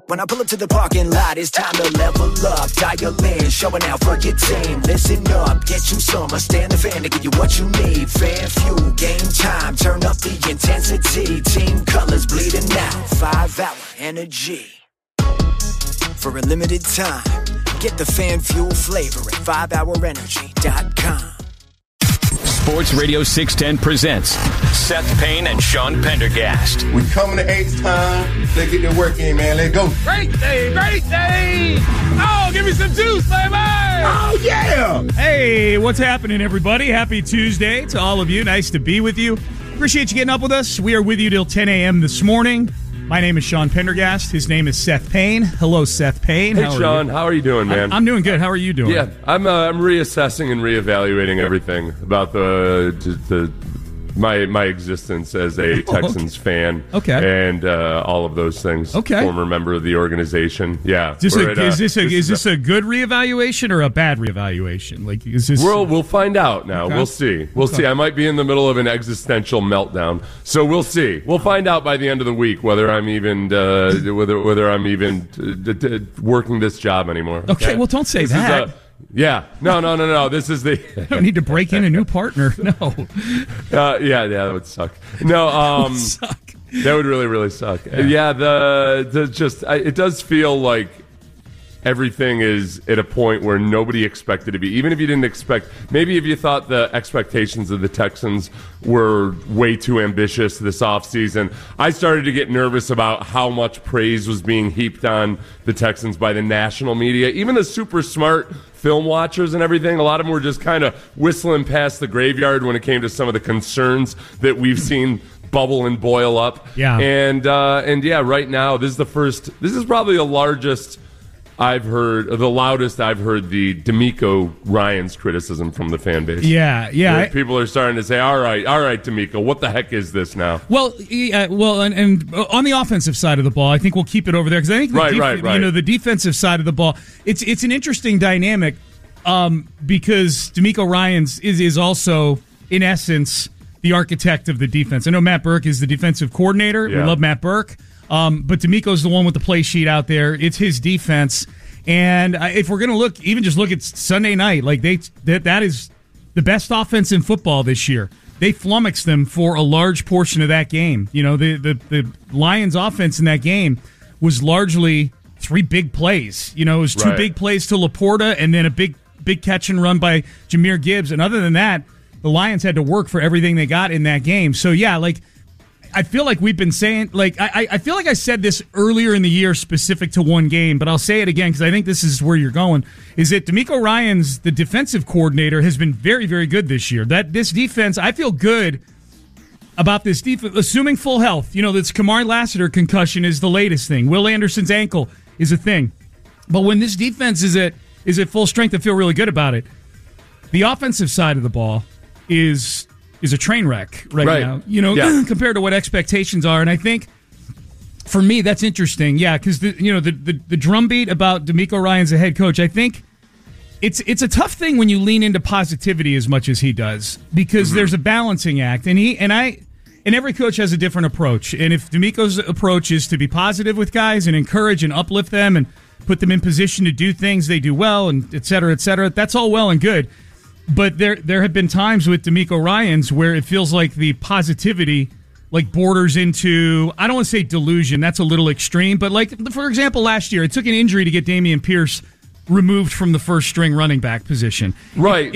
When I pull up to the parking lot, it's time to level up. Dial in, showing out for your team. Listen up, get you some. Stand the fan to give you what you need. Fan fuel, game time, turn up the intensity. Team colors bleeding out, 5-hour energy. For a limited time, get the fan fuel flavor at 5hourenergy.com. Sports Radio 610 presents Seth Payne and Sean Pendergast. We coming to H time. Let's get the work in, man. Let's go. Great day, great day. Oh, give me some juice, baby. Oh, yeah. Hey, what's happening, everybody? Happy Tuesday to all of you. Nice to be with you. Appreciate you getting up with us. We are with you till 10 a.m. this morning. My name is Sean Pendergast. His name is Seth Payne. Hello, Seth Payne. Hey, Sean. How are you doing, man? I'm doing good. How are you doing? Yeah, I'm reassessing and reevaluating everything about my existence as a Texans fan. Okay. And all of those things. Okay. Former member of the organization. Yeah. Is this a good reevaluation or a bad reevaluation? Like, is this? We'll find out now. Okay. We'll see. We'll see. I might be in the middle of an existential meltdown, so we'll see. We'll find out by the end of the week whether I'm even working this job anymore. Okay. Well, don't say that. Yeah. No. This is the. I don't need to break in a new partner. No. Yeah, that would suck. No, That would suck. That would really, really suck. Yeah, it does feel like everything is at a point where nobody expected to be. Even if you didn't expect, maybe if you thought the expectations of the Texans were way too ambitious this offseason, I started to get nervous about how much praise was being heaped on the Texans by the national media. Even the super smart film watchers and everything, a lot of them were just kind of whistling past the graveyard when it came to some of the concerns that we've seen bubble and boil up. Yeah. And yeah, right now, this is probably the loudest I've heard the D'Amico Ryans criticism from the fan base. Yeah. People are starting to say, all right, D'Amico, what the heck is this now? Well, and on the offensive side of the ball, I think we'll keep it over there because I think the defensive side of the ball, it's an interesting dynamic because D'Amico Ryans is also in essence the architect of the defense. I know Matt Burke is the defensive coordinator. Yeah. We love Matt Burke. But D'Amico's the one with the play sheet out there. It's his defense. And if we're going to look at Sunday night, like that is the best offense in football this year. They flummoxed them for a large portion of that game. You know, the Lions offense in that game was largely 3 big plays. You know, it was 2 big plays to Laporta and then a big catch and run by Jahmyr Gibbs. And other than that, the Lions had to work for everything they got in that game. So yeah, I feel like we've been saying, I feel like I said this earlier in the year specific to one game, but I'll say it again because I think this is where you're going, is that D'Amico Ryans, the defensive coordinator, has been very, very good this year. This defense, I feel good about this defense, assuming full health. You know, this Kamari Lassiter concussion is the latest thing. Will Anderson's ankle is a thing. But when this defense is at full strength, I feel really good about it. The offensive side of the ball is a train wreck right now, compared to what expectations are. And I think for me, that's interesting. Yeah. Cause the drumbeat about D'Amico Ryans, the head coach, I think it's a tough thing when you lean into positivity as much as he does, because there's a balancing act and every coach has a different approach. And if D'Amico's approach is to be positive with guys and encourage and uplift them and put them in position to do things they do well and et cetera, that's all well and good. But there have been times with D'Amico Ryans where it feels like the positivity borders into, I don't want to say delusion, that's a little extreme, but for example, last year, it took an injury to get Dameon Pierce removed from the first string running back position. Right.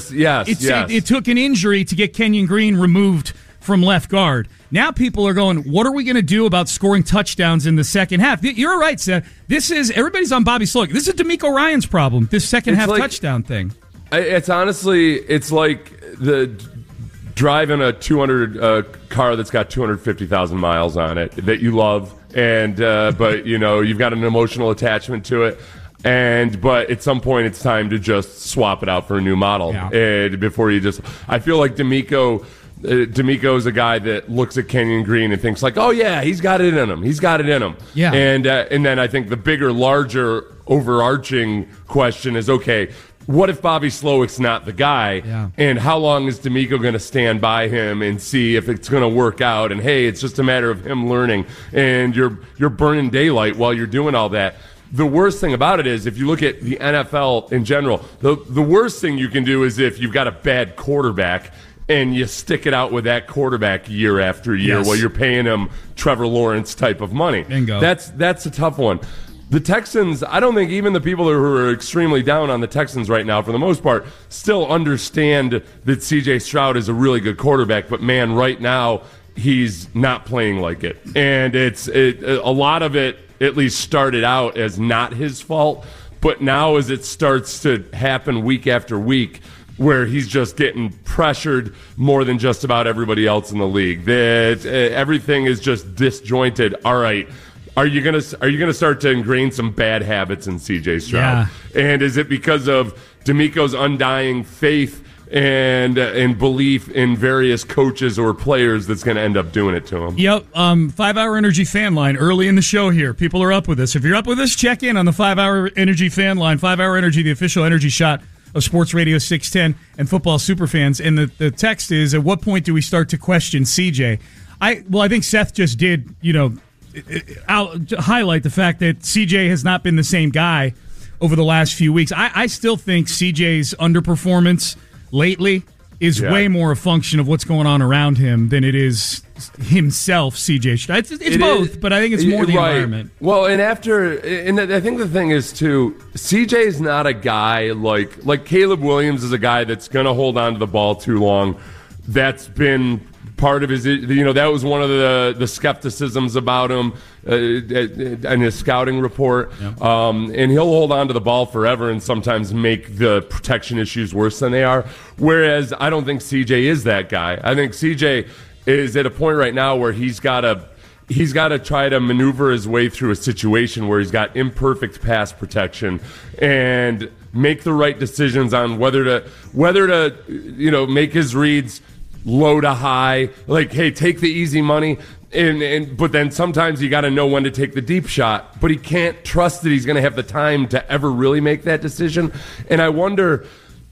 It took an injury to get Kenyon Green removed from left guard. Now people are going, what are we going to do about scoring touchdowns in the second half? You're right, Seth. Everybody's on Bobby Slowick. This is D'Amico Ryans' problem, this second half touchdown thing. It's honestly, it's like the driving a 200 car that's got 250,000 miles on it that you love, and but you've got an emotional attachment to it, but at some point it's time to just swap it out for a new model. Yeah. And before I feel like D'Amico is a guy that looks at Kenyon Green and thinks oh yeah, he's got it in him. Yeah. And then I think the bigger, larger, overarching question is, okay, what if Bobby Slowick's not the guy? Yeah. And how long is D'Amico going to stand by him and see if it's going to work out? And hey, it's just a matter of him learning, and you're burning daylight while you're doing all that. The worst thing about it is, if you look at the NFL in general, the worst thing you can do is if you've got a bad quarterback and you stick it out with that quarterback year after year while you're paying him Trevor Lawrence type of money. Bingo. That's a tough one. The Texans, I don't think even the people who are extremely down on the Texans right now, for the most part, still understand that C.J. Stroud is a really good quarterback. But, man, right now he's not playing like it. And a lot of it at least started out as not his fault. But now as it starts to happen week after week, where he's just getting pressured more than just about everybody else in the league, that everything is just disjointed. All right. Are you gonna start to ingrain some bad habits in C.J. Stroud? Yeah. And is it because of D'Amico's undying faith and belief in various coaches or players that's going to end up doing it to him? Yep. 5 Hour Energy fan line early in the show here. People are up with us. If you're up with us, check in on the 5 Hour Energy fan line. 5 Hour Energy, the official energy shot of Sports Radio 610 and football superfans. And the text is, at what point do we start to question CJ? I think Seth just did, I'll highlight the fact that CJ has not been the same guy over the last few weeks. I still think CJ's underperformance lately is way more a function of what's going on around him than it is himself, CJ Stroud. It's both, but I think it's more the environment. Well, and I think the thing is, too, CJ's not a guy like Caleb Williams is a guy that's going to hold on to the ball too long. That's been part of his, that was one of the skepticisms about him in his scouting report. Yep. And he'll hold on to the ball forever and sometimes make the protection issues worse than they are. Whereas I don't think CJ is that guy. I think CJ is at a point right now where he's got to try to maneuver his way through a situation where he's got imperfect pass protection and make the right decisions on whether to make his reads low to high, like, hey, take the easy money, but then sometimes you got to know when to take the deep shot, but he can't trust that he's going to have the time to ever really make that decision. And I wonder,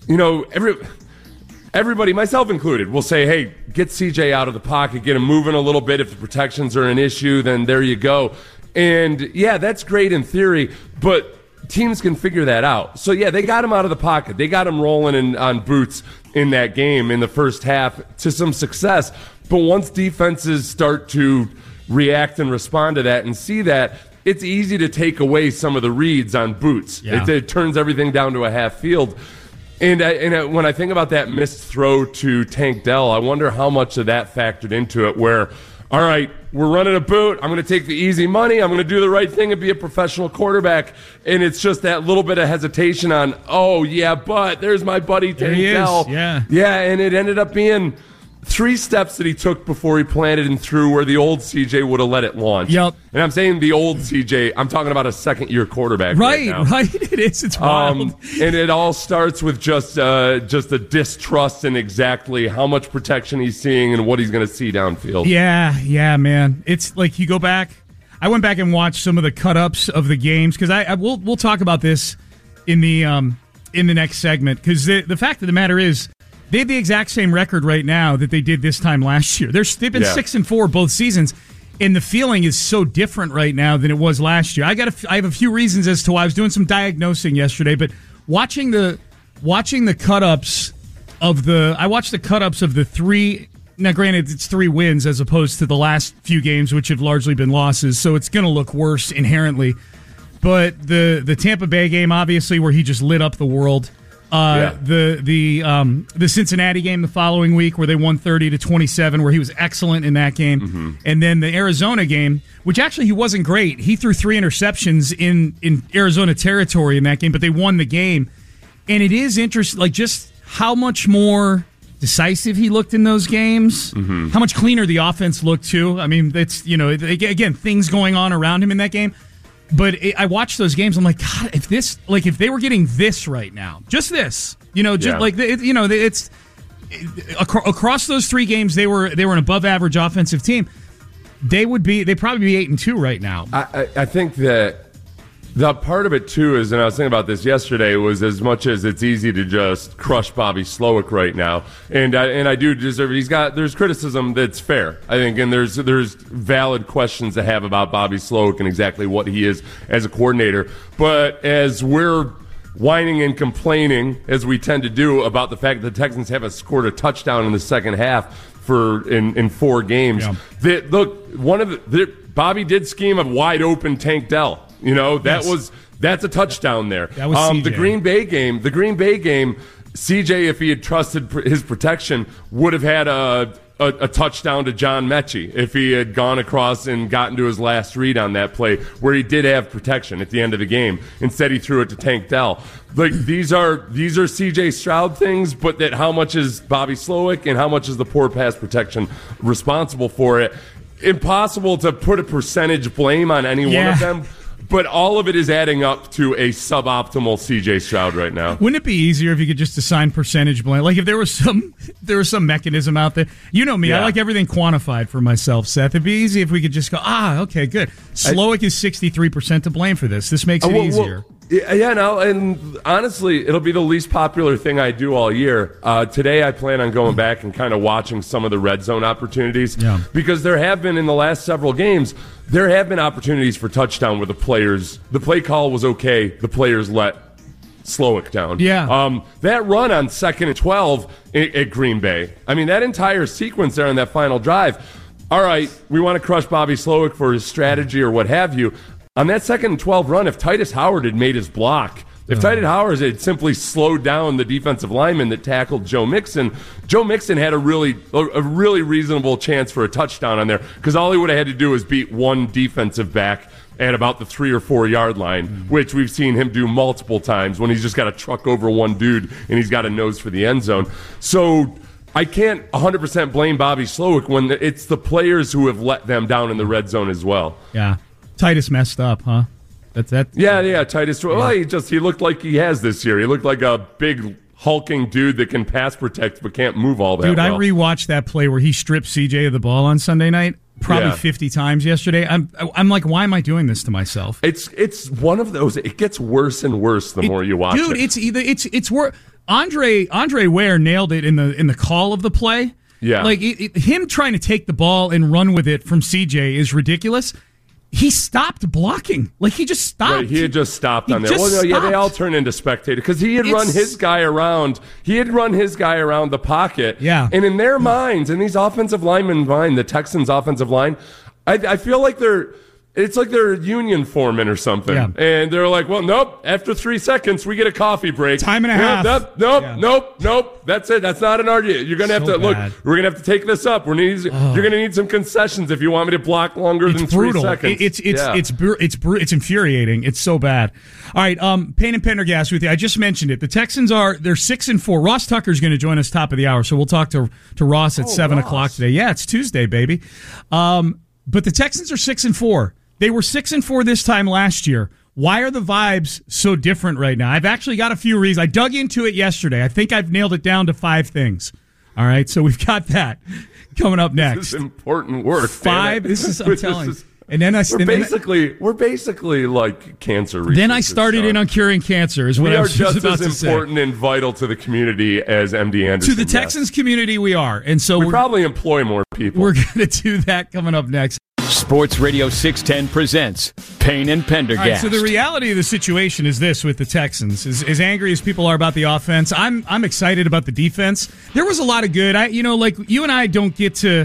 everybody, myself included, will say, hey, get CJ out of the pocket, get him moving a little bit. If the protections are an issue, then there you go. And yeah, that's great in theory, but teams can figure that out. So yeah, they got him out of the pocket. They got him rolling on boots in that game in the first half to some success. But once defenses start to react and respond to that and see that, it's easy to take away some of the reads on boots. Yeah. It turns everything down to a half field. And when I think about that missed throw to Tank Dell, I wonder how much of that factored into it, where, all right, we're running a boot. I'm going to take the easy money. I'm going to do the right thing and be a professional quarterback. And it's just that little bit of hesitation on, oh, yeah, but there's my buddy Tank Dell. Yeah. Yeah, and it ended up being 3 steps that he took before he planted and threw where the old CJ would have let it launch. Yep. And I'm saying the old CJ, I'm talking about a second-year quarterback right now. Right. It is. It's wild. And it all starts with just a distrust in exactly how much protection he's seeing and what he's going to see downfield. Yeah, man. It's like you go back. I went back and watched some of the cut-ups of the games because we'll talk about this in the next segment, because the fact of the matter is, they have the exact same record right now that they did this time last year. They've been 6-4 both seasons, and the feeling is so different right now than it was last year. I have a few reasons as to why. I was doing some diagnosing yesterday, but watching the cut-ups of the 3. Now, granted, it's 3 wins as opposed to the last few games, which have largely been losses, so it's going to look worse inherently. But the Tampa Bay game, obviously, where he just lit up the world. The Cincinnati game the following week where they won 30-27, where he was excellent in that game. Mm-hmm. And then the Arizona game, which actually he wasn't great. He threw 3 interceptions in Arizona territory in that game, but they won the game. And it is interesting, like, just how much more decisive he looked in those games, how much cleaner the offense looked too. I mean, it's, again, things going on around him in that game. But I watched those games. I'm like, God, if they were getting this right now, just this, it's across those 3 games, they were an above average offensive team. They'd probably be 8-2 right now. I think that The part of it, too, is, and I was thinking about this yesterday, was as much as it's easy to just crush Bobby Slowik right now, and I do deserve it. There's criticism that's fair, I think, and there's valid questions to have about Bobby Slowik and exactly what he is as a coordinator. But as we're whining and complaining, as we tend to do, about the fact that the Texans haven't scored a touchdown in the second half in 4 games, Bobby did scheme a wide open Tank Dell. That's a touchdown there. That was CJ. The Green Bay game, CJ, if he had trusted his protection, would have had a touchdown to John Mechie if he had gone across and gotten to his last read on that play where he did have protection at the end of the game. Instead, he threw it to Tank Dell. Like, these are CJ Stroud things, but that how much is Bobby Slowik and how much is the poor pass protection responsible for it? Impossible to put a percentage blame on any one of them. But all of it is adding up to a suboptimal CJ Stroud right now. Wouldn't it be easier if you could just assign percentage blame? Like if there was some mechanism out there. You know me, yeah. I like everything quantified for myself, Seth. It'd be easy if we could just go, okay, good. Slowik is 63% to blame for this. This makes it easier. And honestly, it'll be the least popular thing I do all year. Today I plan on going back and kind of watching some of the red zone opportunities because there have been, in the last several games, there have been opportunities for touchdown where the play call was okay, the players let Slowik down. Yeah. That run on 2nd and 12 at Green Bay, I mean, that entire sequence there on that final drive, all right, we want to crush Bobby Slowik for his strategy or what have you. On that 2nd and 12 run, if Titus Howard had made his block, if Titus Howard had simply slowed down the defensive lineman that tackled Joe Mixon had a really reasonable chance for a touchdown on there because all he would have had to do was beat one defensive back at about the 3 or 4 yard line, which we've seen him do multiple times when he's just got to truck over one dude and he's got a nose for the end zone. So I can't 100% blame Bobby Slowik when it's the players who have let them down in the red zone as well. Yeah. Titus messed up, huh? That's that. Yeah, Titus. Well, he looked like he has this year. He looked like a big hulking dude that can pass protect but can't move all that well. Dude, I rewatched that play where he stripped CJ of the ball on Sunday night probably 50 times yesterday. I'm like, why am I doing this to myself? It's one of those. It gets worse and worse the more you watch it. Dude, it's worse. Andre Ware nailed it in the call of the play. Yeah, like him trying to take the ball and run with it from CJ is ridiculous. He stopped blocking. Like, he just stopped. Right, he had just stopped on there. Well, no, they all turn into spectators because he had run his guy around. He had run his guy around the pocket. Yeah. And in their minds, in these offensive linemen's mind, the Texans' offensive line, I feel like it's like they're union foreman or something. Yeah. And they're like, well, nope, after 3 seconds, we get a coffee break. Time and a half. Nope. That's it. That's not an argument. You're going to have to, look, we're going to have to take this up. You're going to need some concessions if you want me to block longer than 3 seconds. It's infuriating. It's so bad. All right, Payne and Pendergast with you. I just mentioned it. The Texans they're 6-4. Ross Tucker's going to join us top of the hour, so we'll talk to Ross at 7 o'clock today. Yeah, it's Tuesday, baby. But the Texans are 6-4. They were 6-4 this time last year. Why are the vibes so different right now? I've actually got a few reasons. I dug into it yesterday. I think I've nailed it down to 5 things. All right, so we've got that coming up next. This is important work. 5. I'm telling you. And then we're basically like cancer researchers. Then I started in on curing cancer. Is what I was just about to say. We are just as important and vital to the community as MD Anderson. To the Texans community, we are, and so we probably employ more people. We're going to do that coming up next. Sports Radio 610 presents Payne and Pendergast. Right, so the reality of the situation is this with the Texans. As angry as people are about the offense, I'm excited about the defense. There was a lot of good. Like you and I don't get to,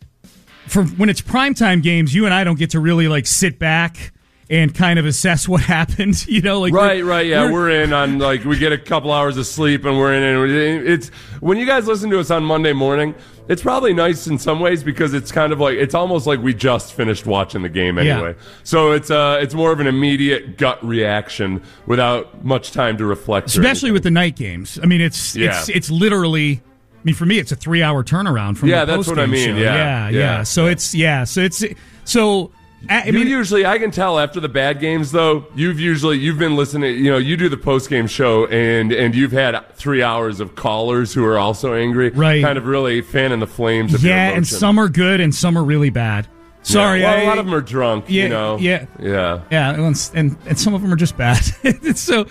for when it's primetime games, you and I don't get to really like sit back and kind of assess what happened. Right. Yeah, we're in on we get a couple hours of sleep and we're in. And it's when you guys listen to us on Monday morning. It's probably nice in some ways because it's kind of like it's almost like we just finished watching the game anyway. Yeah. So it's more of an immediate gut reaction without much time to reflect. Especially with the night games. I mean, it's literally. I mean, for me, it's a 3-hour turnaround from the that's what I mean. Show. Yeah. So I can tell after the bad games though. You've been listening. You do the post game show and you've had 3 hours of callers who are also angry, right? Kind of really fanning the flames of your emotion. And some are good and some are really bad. Sorry, a lot of them are drunk. Yeah. And some of them are just bad. So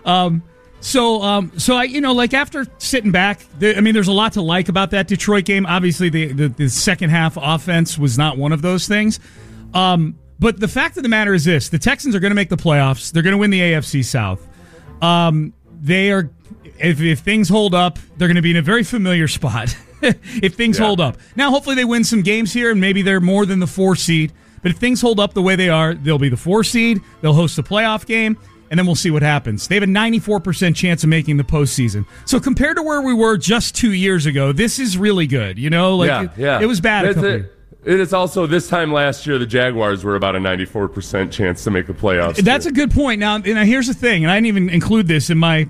like after sitting back, there's a lot to like about that Detroit game. Obviously, the second half offense was not one of those things. But the fact of the matter is this: the Texans are going to make the playoffs. They're going to win the AFC South. They are, if things hold up, they're going to be in a very familiar spot. If things hold up. Now, hopefully they win some games here, and maybe they're more than the 4 seed. But if things hold up the way they are, they'll be the 4 seed. They'll host a playoff game, and then we'll see what happens. They have a 94% chance of making the postseason. So compared to where we were just 2 years ago, this is really good. It was bad. It is also, this time last year, the Jaguars were about a 94% chance to make the playoffs. That's a good point. Now, here's the thing, and I didn't even include this in my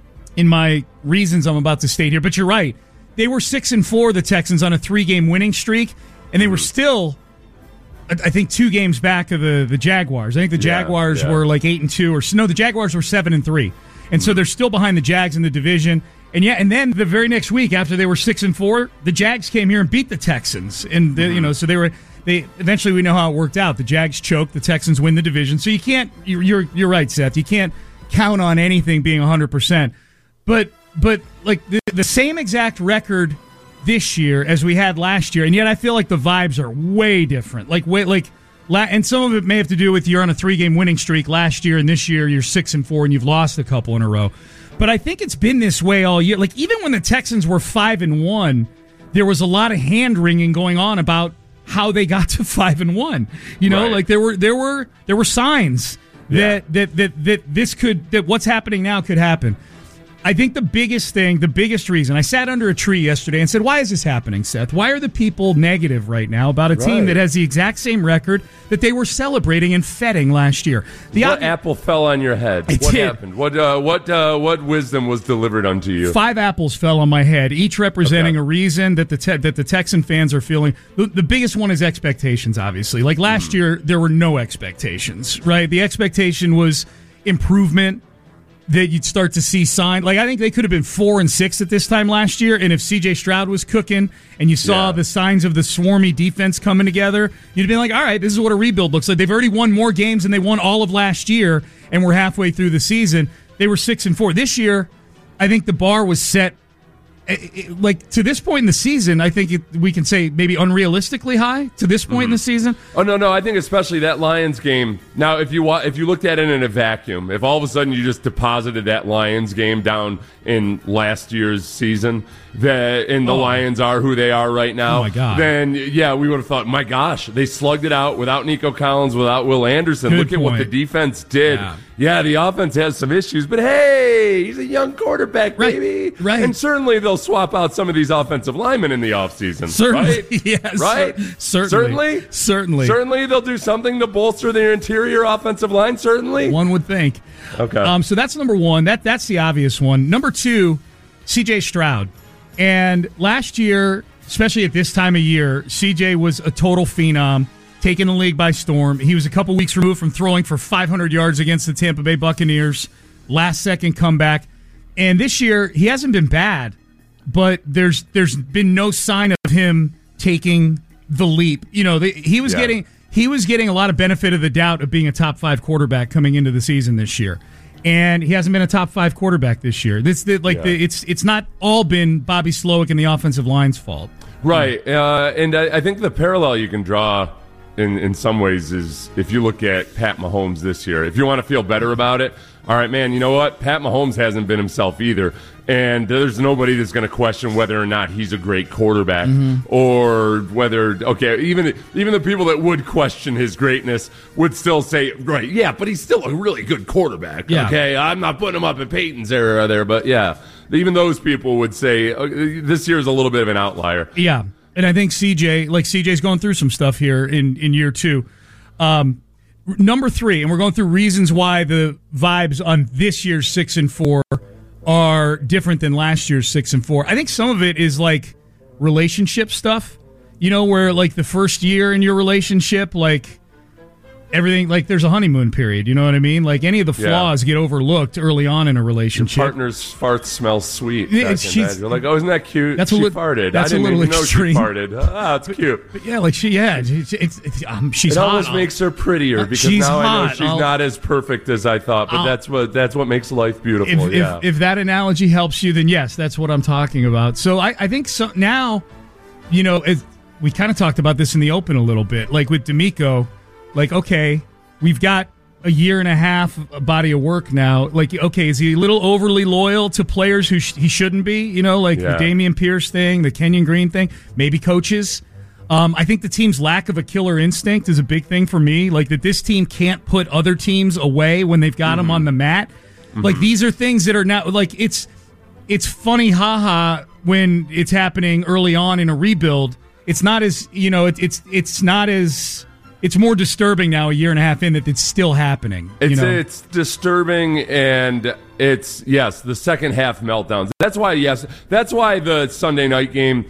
reasons I'm about to state here, but you're right. They were 6-4, the Texans, on a 3-game winning streak, and they were still, I think, 2 games back of the Jaguars. I think the Jaguars were like 8-2, or no, the Jaguars were 7-3, and so they're still behind the Jags in the division. And then the very next week, after they were 6-4, the Jags came here and beat the Texans, and so they eventually, we know how it worked out. The Jags choked, the Texans win the division. So you can't. You're right, Seth. You can't count on anything being 100%, but like the same exact record this year as we had last year, and yet I feel like the vibes are way different. And some of it may have to do with you're on a 3-game winning streak last year, and this year you're 6-4, and you've lost a couple in a row. But I think it's been this way all year. Like, even when the Texans were 5-1, there was a lot of hand-wringing going on about how they got to 5-1. Like there were signs that what's happening now could happen. I think the biggest reason, I sat under a tree yesterday and said, why is this happening, Seth? Why are the people negative right now about a team that has the exact same record that they were celebrating and feting last year? What apple fell on your head? What happened? What wisdom was delivered unto you? 5 apples fell on my head, each representing a reason that the Texan fans are feeling. The biggest one is expectations, obviously. Like last year, there were no expectations, right? The expectation was improvement, that you'd start to see signs. Like, I think they could have been 4-6 at this time last year, and if C.J. Stroud was cooking and you saw the signs of the swarmy defense coming together, you'd be like, all right, this is what a rebuild looks like. They've already won more games than they won all of last year, and we're halfway through the season. They were 6-4. This year, I think the bar was set, to this point in the season, I think we can say maybe unrealistically high to this point in the season. Oh, no, I think especially that Lions game. Now, if you looked at it in a vacuum, if all of a sudden you just deposited that Lions game down in last year's season, and the Lions are who they are right now, oh my God, then, we would have thought, my gosh, they slugged it out without Nico Collins, without Will Anderson. Look at what the defense did. Yeah, the offense has some issues, but hey, he's a young quarterback, baby. Right. And certainly they'll swap out some of these offensive linemen in the offseason. Certainly. Right? Yes. Right? Certainly. Certainly they'll do something to bolster their interior offensive line, certainly. One would think. Okay. So that's number one. That's the obvious one. Number 2, C.J. Stroud. And last year, especially at this time of year, C.J. was a total phenom, taking the league by storm. He was a couple weeks removed from throwing for 500 yards against the Tampa Bay Buccaneers. Last-second comeback. And this year, he hasn't been bad, but there's been no sign of him taking the leap. He was getting a lot of benefit of the doubt of being a top-5 quarterback coming into the season this year. And he hasn't been a top-5 quarterback this year. It's not all been Bobby Slowick and the offensive line's fault. Right. And I think the parallel you can draw in some ways is if you look at Pat Mahomes this year. If you want to feel better about it, all right, man, you know what? Pat Mahomes hasn't been himself either. And there's nobody that's going to question whether or not he's a great quarterback or whether, even the people that would question his greatness would still say, right, yeah, but he's still a really good quarterback. Yeah. Okay, I'm not putting him up at Peyton's era there, but yeah, even those people would say this year is a little bit of an outlier. Yeah. And I think CJ's going through some stuff here in year 2. Number 3, and we're going through reasons why the vibes on this year's 6-4 are different than last year's 6-4. I think some of it is like relationship stuff, where like the first year in your relationship, like everything, like there's a honeymoon period, you know what I mean? Like any of the flaws get overlooked early on in a relationship. Your partner's fart smells sweet. Yeah, you're like, oh, isn't that cute? That's she farted. That's I didn't a little even extreme. know she farted. Ah, it's cute. But yeah, like she's It hot. almost makes her prettier because she's now I know hot. she's not as perfect as I thought. But that's what makes life beautiful. If that analogy helps you, then yes, that's what I'm talking about. So I think so now, you know, we kind of talked about this in the open a little bit, like with DeMeco, like, okay, we've got a year and a half body of work now. Like, okay, is he a little overly loyal to players who he shouldn't be? You know, like the Damian Pierce thing, the Kenyon Green thing, maybe coaches. I think the team's lack of a killer instinct is a big thing for me. Like that this team can't put other teams away when they've got them on the mat. Like these are things that are now like it's funny, haha, when it's happening early on in a rebuild. It's not as, you know, it's not as, it's more disturbing now a year and a half in that it's still happening. It's disturbing, and it's, the second half meltdowns. That's why the Sunday night game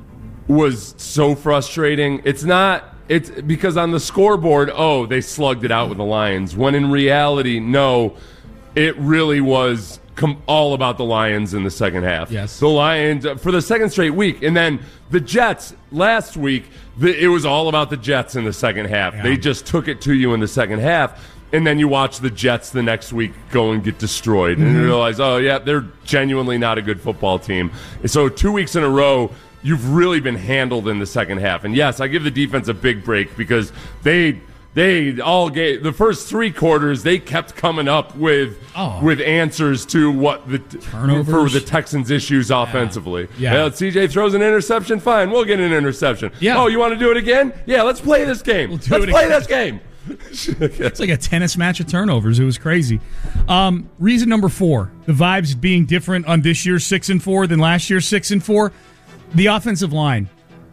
was so frustrating. It's because on the scoreboard, they slugged it out with the Lions, when in reality, no, it really was all about the Lions in the second half. Yes. The Lions for the second straight week. And then the Jets last week, it was all about the Jets in the second half. Yeah. They just took it to you in the second half. And then you watch the Jets the next week go and get destroyed. And you realize, they're genuinely not a good football team. So 2 weeks in a row, you've really been handled in the second half. And yes, I give the defense a big break because they all gave the first three quarters. They kept coming up with answers to what the turnovers for the Texans' issues offensively. CJ throws an interception. Fine, we'll get an interception. Yeah. Oh, you want to do it again? Yeah, let's play this game. Let's play this game. It's like a tennis match of turnovers. It was crazy. Reason number 4: the vibes being different on this year's 6-4 than last year's 6-4. The offensive line.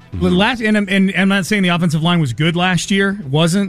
And I'm not saying the offensive line was good last year. It wasn't.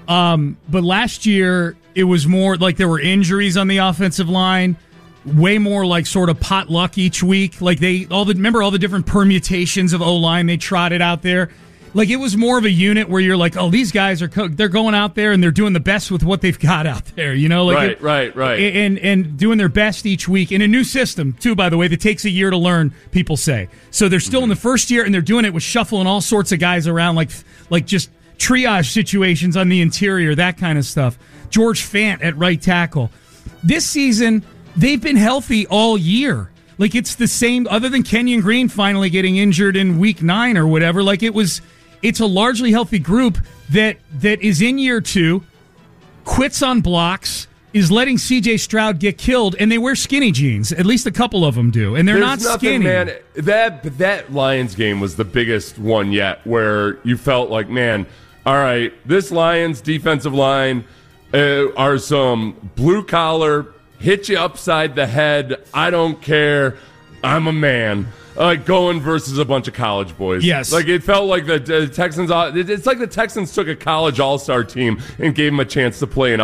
But last year, it was more like there were injuries on the offensive line, way more like sort of potluck each week. Like remember all the different permutations of O-line they trotted out there? Like it was more of a unit where you're like, oh, these guys they're going out there and they're doing the best with what they've got out there, you know? Like right. And doing their best each week in a new system, too, by the way, that takes a year to learn, people say. So they're still in the first year and they're doing it with shuffling all sorts of guys around, like just triage situations on the interior, that kind of stuff. George Fant at right tackle. This season, they've been healthy all year. Like it's the same, other than Kenyon Green finally getting injured in week 9 or whatever. Like it's a largely healthy group that is in year 2, quits on blocks, is letting C.J. Stroud get killed, and they wear skinny jeans. At least a couple of them do, and they're not skinny. Man, that Lions game was the biggest one yet, where you felt like, man, all right, this Lions defensive line are some blue-collar, hit you upside the head, I don't care, I'm a man. Going versus a bunch of college boys. Yes. Like, it felt like the Texans, it's like the Texans took a college all-star team and gave them a chance to play an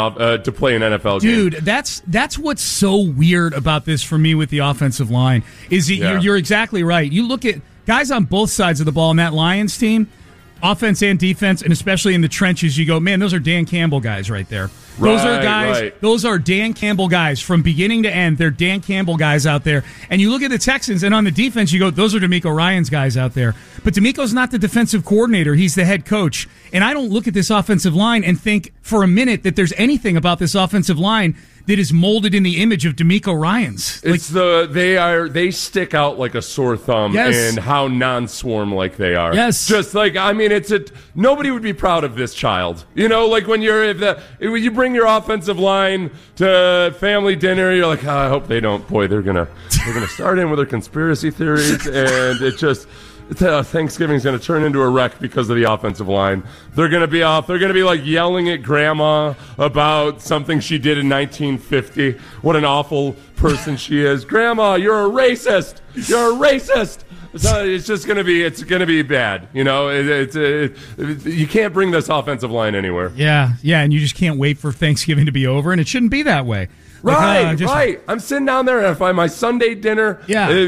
NFL game. Dude, that's what's so weird about this for me with the offensive line, is that you're exactly right. You look at guys on both sides of the ball in that Lions team, offense and defense, and especially in the trenches, you go, man, those are Dan Campbell guys right there. Those are guys. Right. Those are Dan Campbell guys from beginning to end. They're Dan Campbell guys out there. And you look at the Texans, and on the defense, you go, those are DeMeco Ryans guys out there. But DeMeco's not the defensive coordinator. He's the head coach. And I don't look at this offensive line and think for a minute that there's anything about this offensive line that is molded in the image of DeMeco Ryans. They stick out like a sore thumb in how non-swarm like they are. Yes. Just like, I mean, nobody would be proud of this child. You know, like when you bring your offensive line to family dinner, you're like, I hope they don't. Boy, they're gonna start in with their conspiracy theories, and it just. Thanksgiving's going to turn into a wreck because of the offensive line. They're going to be off. They're going to be like yelling at grandma about something she did in 1950. What an awful person she is. Grandma, you're a racist. You're a racist. So it's just going to be bad. You know, you can't bring this offensive line anywhere. Yeah, and you just can't wait for Thanksgiving to be over, and it shouldn't be that way. Right. I'm sitting down there and I find my Sunday dinner,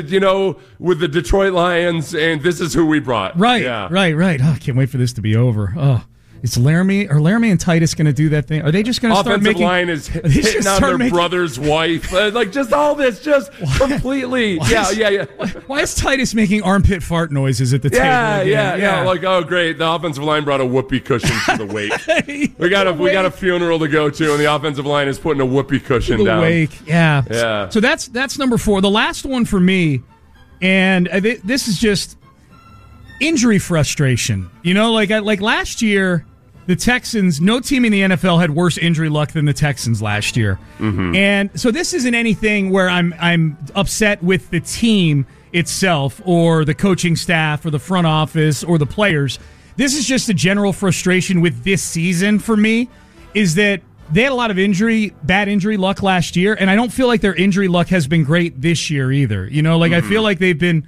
with the Detroit Lions, and this is who we brought. Right. Oh, I can't wait for this to be over. Oh, Is Laramie and Titus going to do that thing? Are they just going to start making... Offensive line is hitting on their brother's wife. Like, just all this, just completely... Yeah. Why is Titus making armpit fart noises at the table again? Yeah. Like, oh, great. The offensive line brought a whoopee cushion to the wake. We got a funeral to go to, and the offensive line is putting a whoopee cushion down. Wake. Yeah. So that's number 4. The last one for me, and this is just injury frustration. You know, like last year... The Texans, no team in the NFL had worse injury luck than the Texans last year. Mm-hmm. And so this isn't anything where I'm upset with the team itself or the coaching staff or the front office or the players. This is just a general frustration with this season for me, is that they had a lot of bad injury luck last year, and I don't feel like their injury luck has been great this year either. You know, like I feel like they've been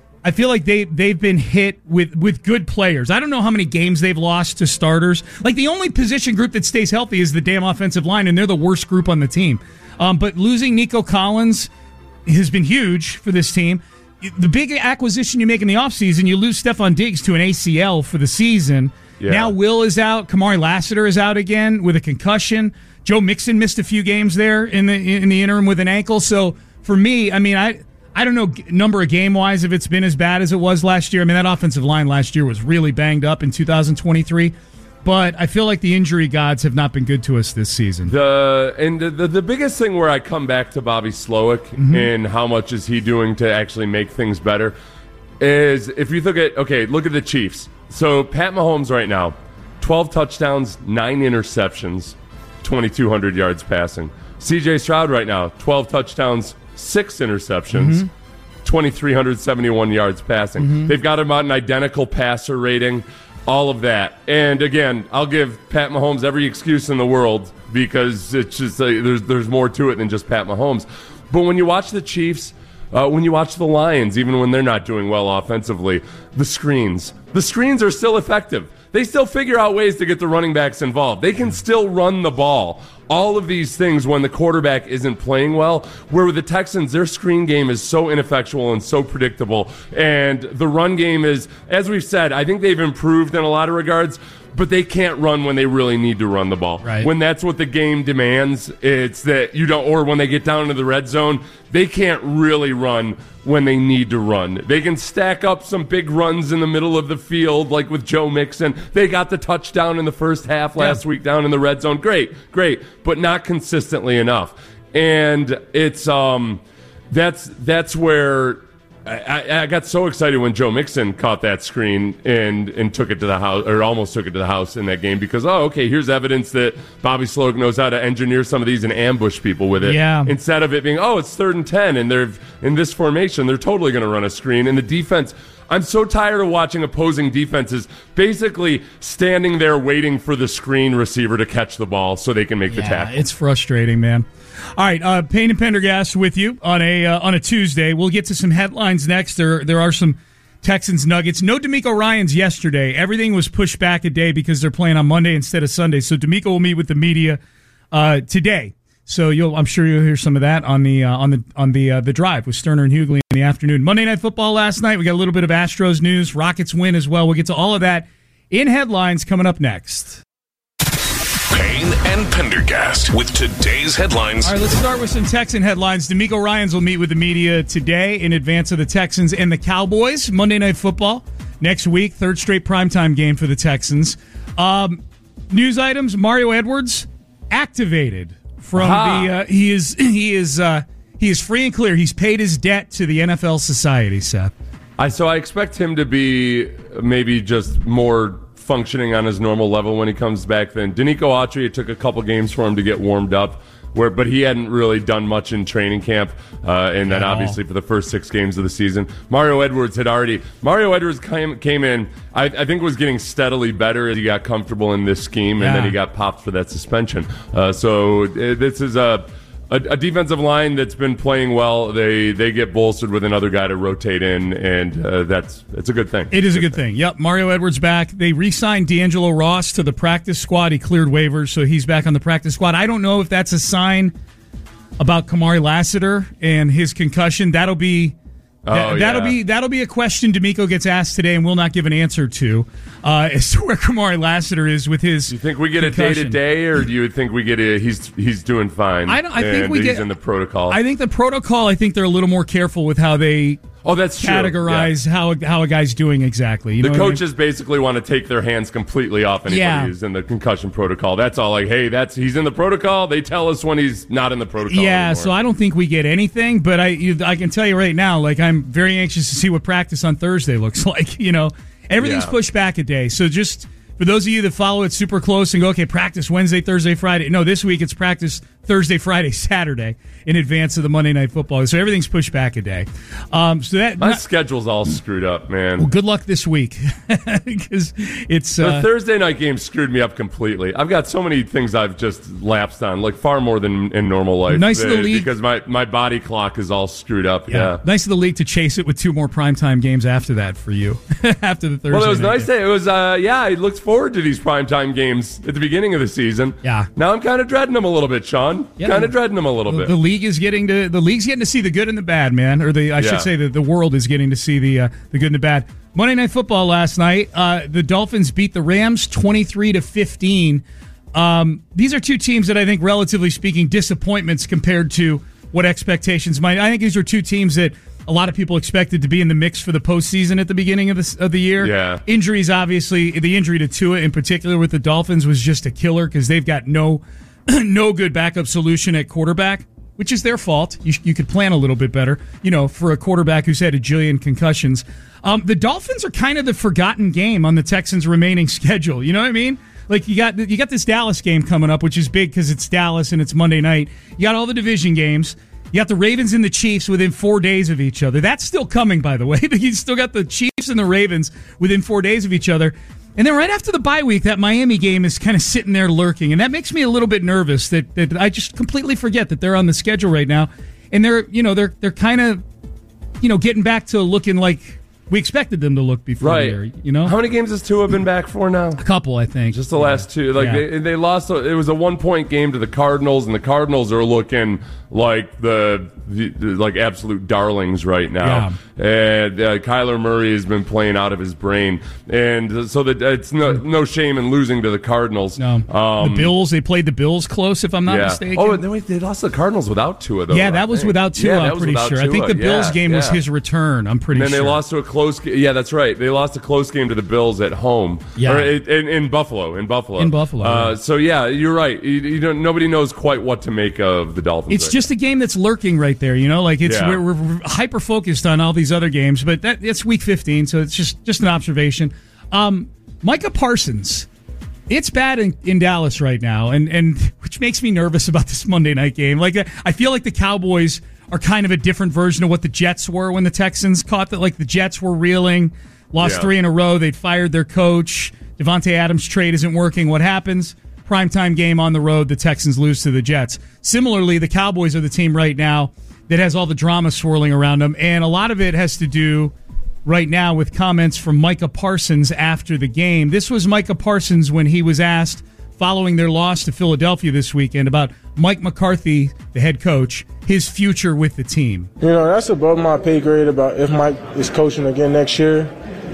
hit with good players. I don't know how many games they've lost to starters. Like, the only position group that stays healthy is the damn offensive line, and they're the worst group on the team. But losing Nico Collins has been huge for this team. The big acquisition you make in the offseason, you lose Stephon Diggs to an ACL for the season. Yeah. Now Will is out. Kamari Lassiter is out again with a concussion. Joe Mixon missed a few games there in the interim with an ankle. So for me, I mean, I don't know number of game-wise if it's been as bad as it was last year. I mean, that offensive line last year was really banged up in 2023. But I feel like the injury gods have not been good to us this season. The biggest thing where I come back to Bobby Slowick and how much is he doing to actually make things better is if you look at the Chiefs. So Pat Mahomes right now, 12 touchdowns, 9 interceptions, 2,200 yards passing. C.J. Stroud right now, 12 touchdowns, 6 interceptions, 2,371 yards passing. They've got about an identical passer rating, all of that. And again, I'll give Pat Mahomes every excuse in the world because it's just there's more to it than just Pat Mahomes. But when you watch the Chiefs, when you watch the Lions, even when they're not doing well offensively, the screens are still effective. They still figure out ways to get the running backs involved. They can still run the ball. All of these things when the quarterback isn't playing well, where with the Texans, their screen game is so ineffectual and so predictable. And the run game is, as we've said, I think they've improved in a lot of regards, but they can't run when they really need to run the ball. Right. When that's what the game demands, it's that you don't, or when they get down into the red zone, they can't really run when they need to run. They can stack up some big runs in the middle of the field, like with Joe Mixon. They got the touchdown in the first half last week down in the red zone. Great, but not consistently enough. And it's that's where I got so excited when Joe Mixon caught that screen and took it to the house, or almost took it to the house in that game, because, here's evidence that Bobby Slowick knows how to engineer some of these and ambush people with it. Yeah. Instead of it being, it's 3rd and 10, and they're in this formation, they're totally going to run a screen. And the defense, I'm so tired of watching opposing defenses basically standing there waiting for the screen receiver to catch the ball so they can make the tackle. It's frustrating, man. All right, Payne and Pendergast with you on a Tuesday. We'll get to some headlines next. There are some Texans Nuggets. No DeMeco Ryans yesterday. Everything was pushed back a day because they're playing on Monday instead of Sunday. So DeMeco will meet with the media today. So I'm sure you'll hear some of that on the drive with Sterner and Hughley in the afternoon. Monday Night Football last night. We got a little bit of Astros news. Rockets win as well. We'll get to all of that in headlines coming up next. Payne and Pendergast with today's headlines. All right, let's start with some Texan headlines. DeMeco Ryans will meet with the media today in advance of the Texans and the Cowboys. Monday Night Football next week, 3rd straight primetime game for the Texans. News items: Mario Edwards activated from he is free and clear. He's paid his debt to the NFL Society, Seth. So I expect him to be maybe just more functioning on his normal level when he comes back. Then Danico Autry, it took a couple games for him to get warmed up, but he hadn't really done much in training camp, and then obviously for the first 6 games of the season. Mario Edwards came in, I think was getting steadily better as he got comfortable in this scheme, and then he got popped for that suspension. So this is a defensive line that's been playing well. They get bolstered with another guy to rotate in, and it's a good thing. It is a good thing. Yep, Mario Edwards back. They re-signed D'Angelo Ross to the practice squad. He cleared waivers, so he's back on the practice squad. I don't know if that's a sign about Kamari Lassiter and his concussion. That'll be That'll be a question D'Amico gets asked today and will not give an answer to as to where Kamari Lassiter is with his. Do you think we get concussion. A day-to-day, or do you think we get he's doing fine? I think he's in the protocol. I think the protocol. I think they're a little more careful with how they. That's categorize how a guy's doing exactly. The coaches basically want to take their hands completely off anybody who's in the concussion protocol. That's all. Like, hey, he's in the protocol. They tell us when he's not in the protocol. Yeah, anymore. so I don't think we get anything. But I can tell you right now, like, I'm very anxious to see what practice on Thursday looks like. Everything's pushed back a day. So just for those of you that follow it super close and go, okay, practice Wednesday, Thursday, Friday. No, this week it's practice Thursday, Friday, Saturday in advance of the Monday Night Football. So everything's pushed back a day. So that my schedule's all screwed up, man. Well, good luck this week because it's the Thursday night game screwed me up completely. I've got so many things I've just lapsed on, like far more than in normal life. Nice of the league because my body clock is all screwed up. Yeah. Nice of the league to chase it with 2 more primetime games after that for you after the Thursday. Well, it was nice. It was I looked forward to these primetime games at the beginning of the season. Yeah. Now I'm kind of dreading them a little bit, Sean. Yeah. Kind of dreading them a little bit. The league's getting to see the good and the bad, man. Or I should say that the world is getting to see the good and the bad. Monday Night Football last night. The Dolphins beat the Rams 23-15. These are 2 teams that I think, relatively speaking, disappointments compared to what expectations might. I think these are 2 teams that a lot of people expected to be in the mix for the postseason at the beginning of the year. Yeah. Injuries, obviously, the injury to Tua in particular with the Dolphins was just a killer because they've got no good backup solution at quarterback, which is their fault. You could plan a little bit better, for a quarterback who's had a jillion concussions. The Dolphins are kind of the forgotten game on the Texans' remaining schedule. You know what I mean? Like you got this Dallas game coming up, which is big because it's Dallas and it's Monday night. You got all the division games. You got the Ravens and the Chiefs within 4 days of each other. That's still coming, by the way. You still got the Chiefs and the Ravens within 4 days of each other. And then right after the bye week, that Miami game is kind of sitting there lurking. And that makes me a little bit nervous that I just completely forget that they're on the schedule right now. And they're kind of, getting back to looking like we expected them to look before right. the year, How many games has Tua been back for now? A couple, I think. Just the last 2. They lost. It was a 1-point game to the Cardinals, and the Cardinals are looking like the absolute darlings right now. Yeah. And Kyler Murray has been playing out of his brain, and so that it's no shame in losing to the Cardinals. No, the Bills. They played the Bills close, if I'm not mistaken. Oh, they lost the Cardinals without Tua, though. Yeah, that was without Tua. I'm pretty sure. I think the Bills game was his return. I'm pretty sure. And then they lost to a close game. Yeah, that's right. They lost a close game to the Bills at home. Yeah, or in Buffalo. In Buffalo. Right. So yeah, you're right. Nobody knows quite what to make of the Dolphins. It's just a game that's lurking right there. We're hyper focused on all these other games, but it's week 15, so it's just an observation. Micah Parsons, it's bad in Dallas right now, and which makes me nervous about this Monday night game. I feel like the Cowboys are kind of a different version of what the Jets were when the Texans caught that. Like the Jets were reeling, lost 3 in a row. They'd fired their coach. Devontae Adams' trade isn't working. What happens? Primetime game on the road. The Texans lose to the Jets. Similarly, the Cowboys are the team right now that has all the drama swirling around them, and a lot of it has to do right now with comments from Micah Parsons after the game. This was Micah Parsons when he was asked following their loss to Philadelphia this weekend about Mike McCarthy, the head coach, his future with the team. That's above my pay grade about if Mike is coaching again next year.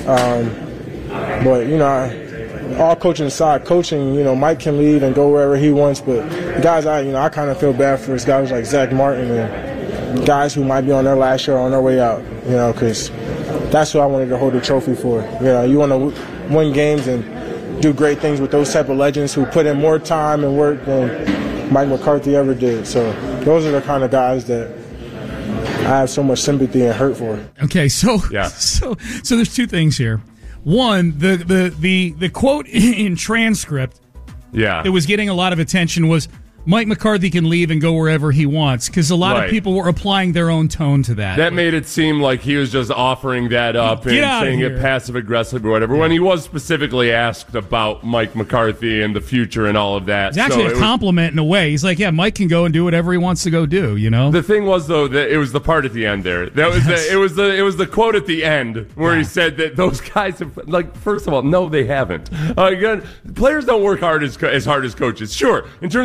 But all coaching aside, Mike can leave and go wherever he wants. But the guys I kind of feel bad for is guys like Zach Martin and guys who might be on their last year or on their way out. Because that's who I wanted to hold the trophy for. You want to win games and do great things with those type of legends who put in more time and work than Mike McCarthy ever did. So those are the kind of guys that I have so much sympathy and hurt for. Okay, so there's 2 things here. One, the quote in transcript that was getting a lot of attention was Mike McCarthy can leave and go wherever he wants, because a lot of people were applying their own tone to that. That made it seem like he was just offering that up and saying it passive-aggressive or whatever, when he was specifically asked about Mike McCarthy and the future and all of that. It's actually a compliment in a way. He's like, yeah, Mike can go and do whatever he wants to go do, The thing was, though, that it was the part at the end there. That was it was the quote at the end where he said that those guys have, first of all, no, they haven't. Again, players don't work hard as hard as coaches. Sure, in terms of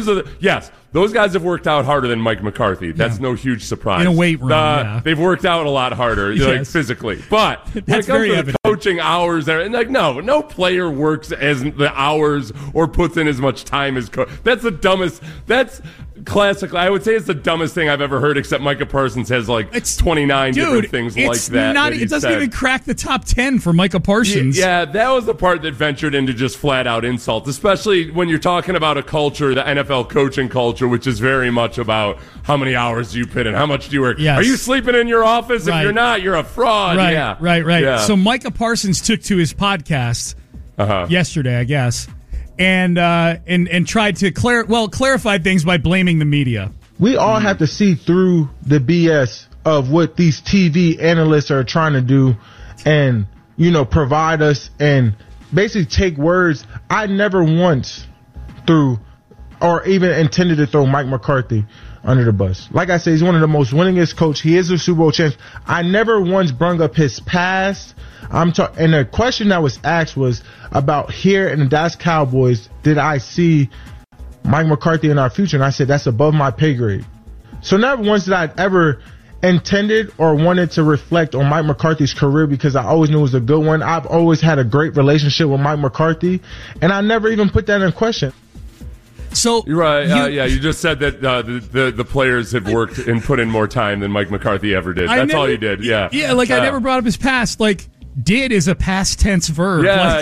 yes, those guys have worked out harder than Mike McCarthy. That's no huge surprise. In a weight room, they've worked out a lot harder, like physically. But when it comes to the coaching hours, and like no player works as the hours or puts in as much time as coach. That's the dumbest. That's classically, I would say it's the dumbest thing I've ever heard, except Micah Parsons has like 29 different things like that. It doesn't even crack the top 10 for Micah Parsons. Yeah, that was the part that ventured into just flat out insult, especially when you're talking about a culture, the NFL coaching culture, which is very much about how many hours do you put in, how much do you work. Yes. Are you sleeping in your office? Right. If you're not, you're a fraud. Right. Yeah. So Micah Parsons took to his podcast yesterday, I guess, and tried to clarify things by blaming the media. We all have to see through the BS of what these TV analysts are trying to do and, provide us and basically take words. I never once threw or even intended to throw Mike McCarthy under the bus. Like I said, he's one of the most winningest coach. He is a Super Bowl champion. I never once brung up his past. And the question that was asked was about here in the Dallas Cowboys, did I see Mike McCarthy in our future? And I said, that's above my pay grade. So never once did I ever intended or wanted to reflect on Mike McCarthy's career because I always knew it was a good one. I've always had a great relationship with Mike McCarthy, and I never even put that in question. So you're right. You just said that the players have worked and put in more time than Mike McCarthy ever did. That's all you did. Yeah. Yeah. I never brought up his past. Did is a past tense verb. Yeah.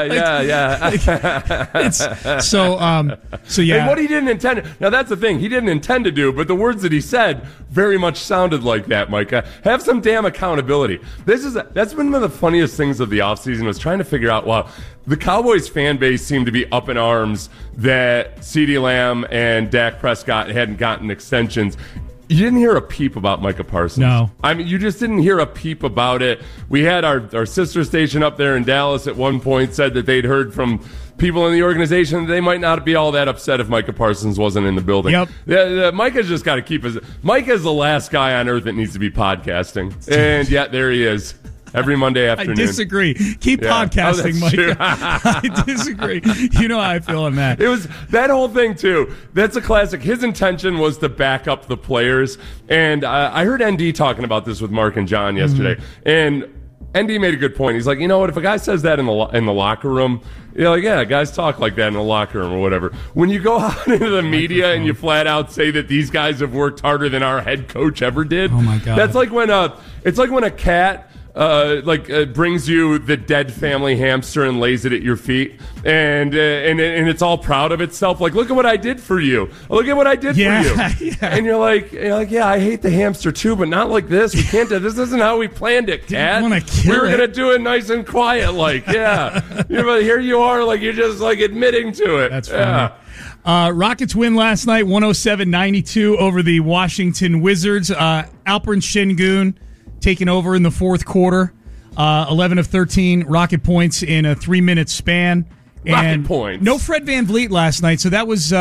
So yeah. And what he didn't intend. Now that's the thing. He didn't intend to do, but the words that he said very much sounded like that, Micah. Have some damn accountability. That's been one of the funniest things of the offseason was trying to figure out, wow, the Cowboys fan base seemed to be up in arms that CeeDee Lamb and Dak Prescott hadn't gotten extensions. You didn't hear a peep about Micah Parsons. No. I mean, you just didn't hear a peep about it. We had our sister station up there in Dallas at one point said that they'd heard from people in the organization that they might not be all that upset if Micah Parsons wasn't in the building. Yep. Micah's just got to keep his... Micah's the last guy on earth that needs to be podcasting. And yet there he is. Every Monday afternoon. I disagree. Keep podcasting, Mike. I disagree. You know how I feel on that. It was that whole thing, too. That's a classic. His intention was to back up the players. And I heard ND talking about this with Mark and John yesterday. And ND made a good point. He's like, you know what? If a guy says that in the locker room, you're like, yeah, guys talk like that in the locker room or whatever. When you go out into the media and you flat out say that these guys have worked harder than our head coach ever did. Oh, my God. That's like when it's like when a cat... brings you the dead family hamster and lays it at your feet, and it's all proud of itself. Like, look at what I did for you. Look at what I did for you. Yeah. And you're like, yeah, I hate the hamster too, but not like this. We can't do this. Isn't how we planned it, cat. We were gonna do it nice and quiet, but here you are, like you're just like admitting to it. That's funny. Rockets win last night, 107-92 over the Washington Wizards. Alperen Şengün taking over in the fourth quarter, 11 of 13 Rocket points in a 3-minute span. Rocket points. No Fred VanVleet last night, so that was,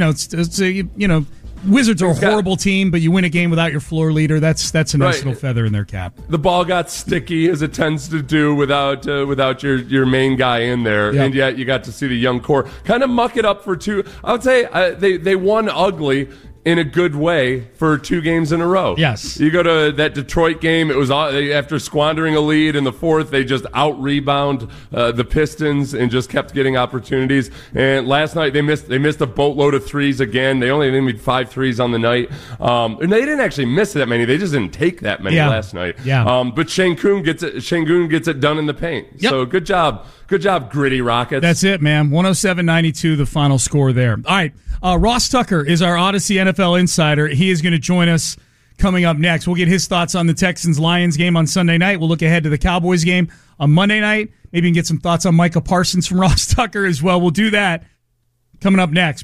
Wizards are a horrible team, but you win a game without your floor leader. That's a nice little feather in their cap. The ball got sticky, as it tends to do without your main guy in there, and yet you got to see the young core kind of muck it up for two. I would say they won ugly in a good way for 2 games in a row. Yes. You go to that Detroit game, it was after squandering a lead in the fourth, they just out-rebound the Pistons and just kept getting opportunities. And last night they missed a boatload of threes again. They only made 5 threes on the night. And they didn't actually miss that many. They just didn't take that many last night. Yeah. But Şengün gets it done in the paint. Yep. So good job, gritty Rockets. That's it, man. 107-92, the final score there. All right. Ross Tucker is our Odyssey NFL insider. He is going to join us coming up next. We'll get his thoughts on the Texans-Lions game on Sunday night. We'll look ahead to the Cowboys game on Monday night. Maybe we can get some thoughts on Micah Parsons from Ross Tucker as well. We'll do that coming up next.